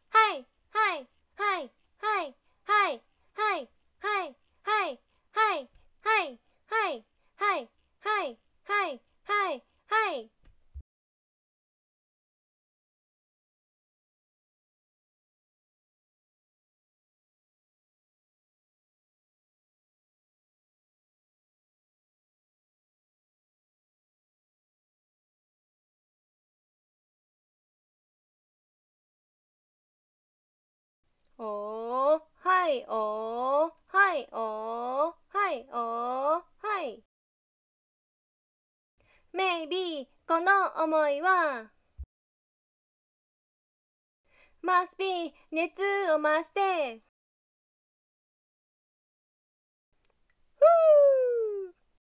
はい、はい、はい、はい、はい、はい、はい、はい、はい、はい、はい、はい、はい、はい、はい、はい。おー、はい、おー、はい、おー、はい、おー、はい。メイビー、この思いは、must be 熱を増して、ふー。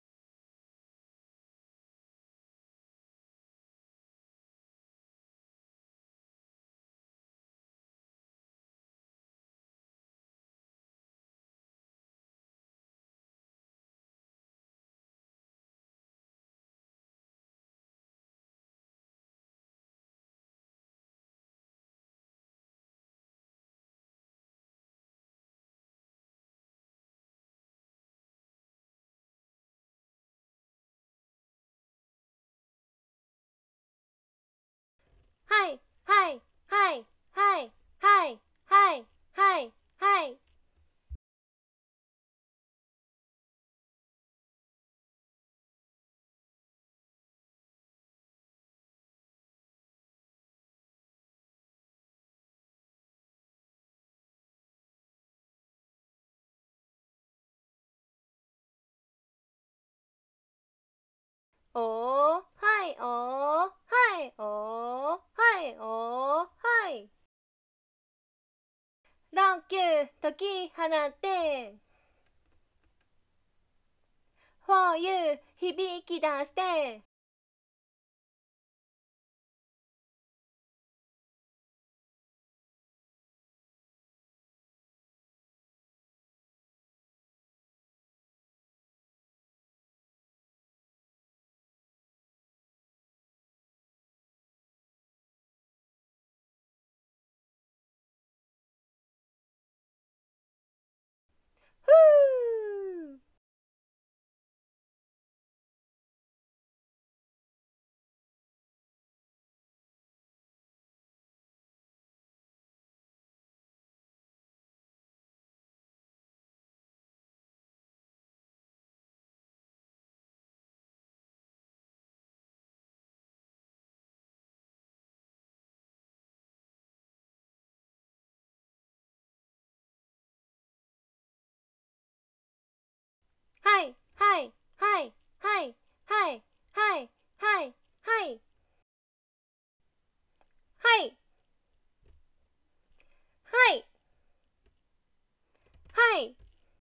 はい、はい、はい、はい、はい、はい、はい、はい。おー、はい、おー、はい、おー、はい、おー、はい。ロッキュー、解き放って、for you、響き出して、ふー。はい、はい、はい、はい、はい、はい、はい、はい、はい、はい、はい。